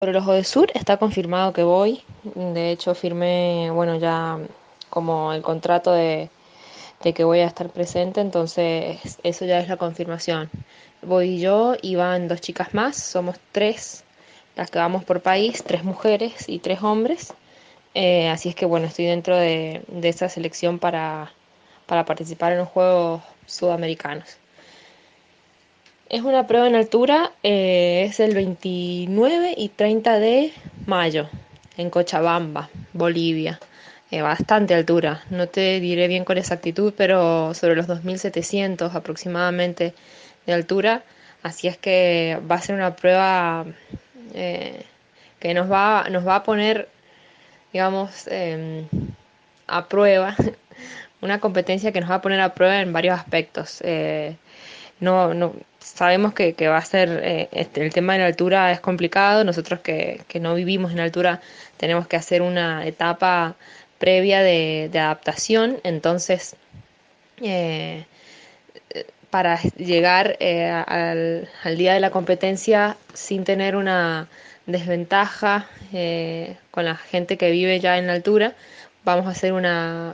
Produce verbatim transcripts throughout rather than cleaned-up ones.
Sobre los Odesur está confirmado que voy. De hecho, firmé, bueno, ya como el contrato de, de que voy a estar presente, entonces eso ya es la confirmación. Voy yo y van dos chicas más, somos tres las que vamos por país, tres mujeres y tres hombres. Eh, así es que bueno, estoy dentro de, de esa selección para, para participar en los Juegos Sudamericanos. Es una prueba en altura, eh, es el veintinueve y treinta de mayo en Cochabamba, Bolivia. Eh, bastante altura, no te diré bien con exactitud, pero sobre los dos mil setecientos aproximadamente de altura. Así es que va a ser una prueba eh, que nos va, nos va a poner, digamos, eh, a prueba, una competencia que nos va a poner a prueba en varios aspectos. Eh, no, no, sabemos que, que va a ser, eh, este, el tema de la altura es complicado. Nosotros que, que no vivimos en altura tenemos que hacer una etapa previa de, de adaptación. Entonces, eh, para llegar eh, al, al día de la competencia sin tener una desventaja eh, con la gente que vive ya en la altura, vamos a hacer una,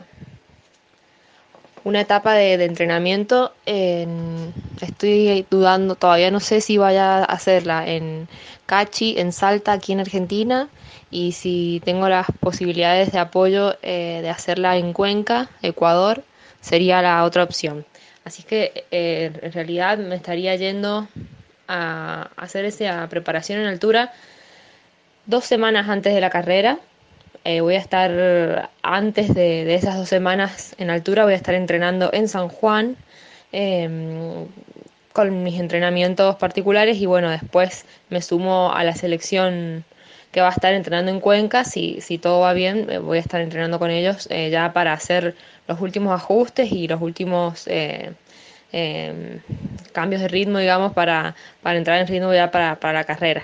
una etapa de, de entrenamiento. En, estoy dudando, todavía no sé si vaya a hacerla en Cachi, en Salta, aquí en Argentina, y si tengo las posibilidades de apoyo eh, de hacerla en Cuenca, Ecuador, sería la otra opción. Así que eh, en realidad me estaría yendo a hacer esa preparación en altura dos semanas antes de la carrera. Eh, voy a estar antes de, de esas dos semanas en altura, voy a estar entrenando en San Juan eh, con mis entrenamientos particulares y bueno, después me sumo a la selección que va a estar entrenando en Cuenca. Si, si todo va bien, eh, voy a estar entrenando con ellos eh, ya para hacer los últimos ajustes y los últimos eh, eh, cambios de ritmo, digamos, para, para entrar en ritmo ya para, para la carrera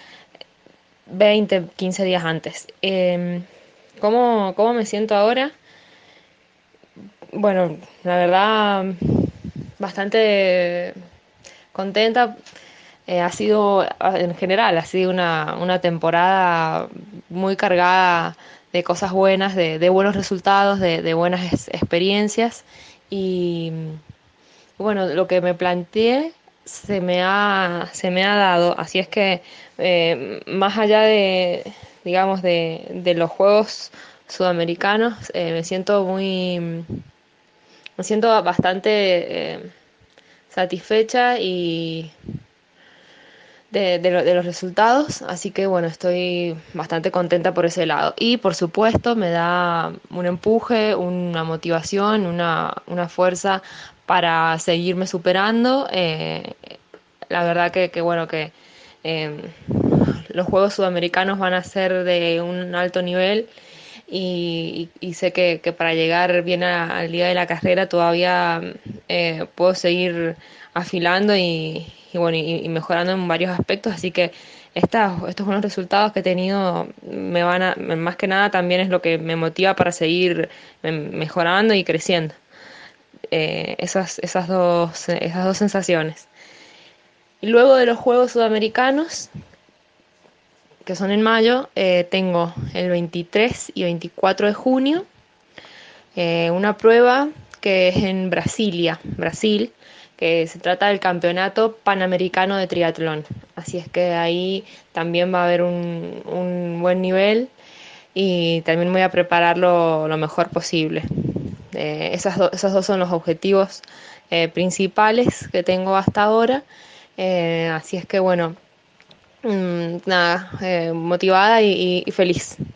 veinte quince días antes. Eh, ¿cómo, ¿Cómo me siento ahora? Bueno, la verdad, bastante contenta. Eh, ha sido, en general, ha sido una, una temporada muy cargada de cosas buenas, de, de buenos resultados, de, de buenas es- experiencias. Y bueno, lo que me planteé se me ha, se me ha dado. Así es que, eh, más allá de, digamos, de, de los Juegos Sudamericanos, eh, me siento muy, me siento bastante eh, satisfecha y de, de, lo- de los resultados, así que bueno, estoy bastante contenta por ese lado. Y por supuesto me da un empuje, una motivación, una, una fuerza para seguirme superando. Eh, la verdad que, que bueno, que eh, los Juegos Sudamericanos van a ser de un alto nivel y, y- y sé que, que para llegar bien a- al día de la carrera todavía eh, puedo seguir afilando y, y bueno, y, y mejorando en varios aspectos, así que estas, estos buenos resultados que he tenido me van a, más que nada también es lo que me motiva para seguir em, mejorando y creciendo. Eh, esas, esas dos, esas dos sensaciones. Y luego de los Juegos Sudamericanos, que son en mayo, eh, tengo el veintitrés y veinticuatro de junio eh, una prueba que es en Brasilia, Brasil, que se trata del Campeonato Panamericano de Triatlón. Así es que ahí también va a haber un, un buen nivel y también voy a prepararlo lo mejor posible. Eh, esas do- esos dos son los objetivos eh, principales que tengo hasta ahora. Eh, así es que bueno, mm, nada, eh, motivada y, y- y feliz.